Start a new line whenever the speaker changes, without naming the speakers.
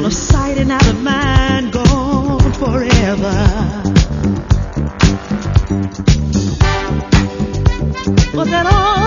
out of sight and out of mind, gone forever. Was that all?